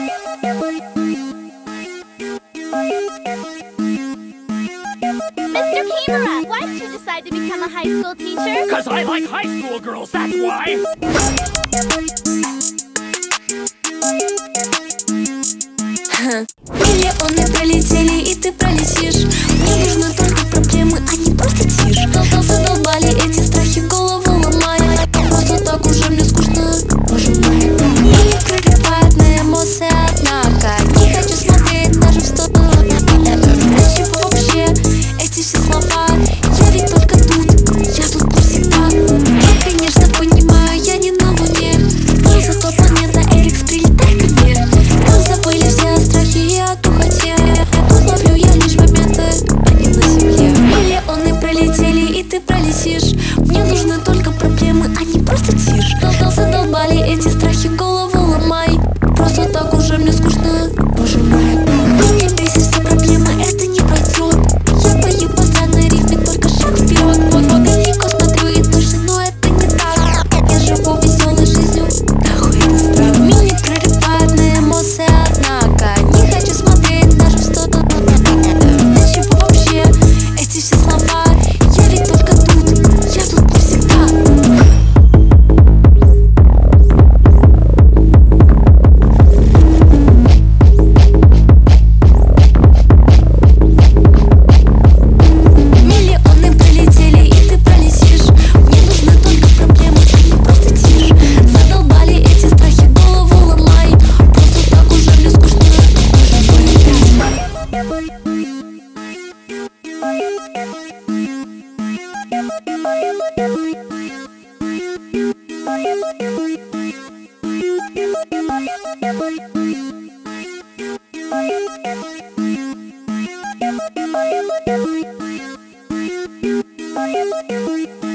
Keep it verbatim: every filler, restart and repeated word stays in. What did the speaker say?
Mister Kimura, why did you decide to become a high school teacher? Cause I like high school girls, that's why! Миллионы пролетели, и ты пролетишь. Мне нужны только проблемы, а не просто тишь. Задолбали эти страхи, голову ломая. Просто так уже мне скучно, боже мой. Меня прорывает на эмоции, однако не хочу смотреть даже в сторону. Для чего вообще эти все слова? Я ведь только тут, я тут навсегда. Я, конечно, понимаю, я не на луне, но зато планета Эрикс, прилетай ко мне. Мы забыли все страхи и о духоте. Тут ловлю я лишь моменты, а не на земле. Миллионы пролетели, и ты пролетишь. Мне нужны только проблемы, а не просто тишь. Задолбали эти страхи, голову ломай. Просто так уже мне скучно, боже мой. Меня бесит все проблемы, это не пройдет. Я пою по странной рифме, только шаг вперед. Вот далеко смотрю и точно, но это не так. Я живу веселой жизнью, нахуй это страх. Меня прорывает на эмоции, однако не хочу смотреть даже в сторону. Для чего вообще эти все слова? Я ведь только тут, я тут навсегда. Миллионы пролетели, и ты пролетишь. Мне нужны только проблемы, а не просто тишь. Задолбали эти страхи, голову ломай. Просто так уже мне скучно, боже мой, опять. Thank you.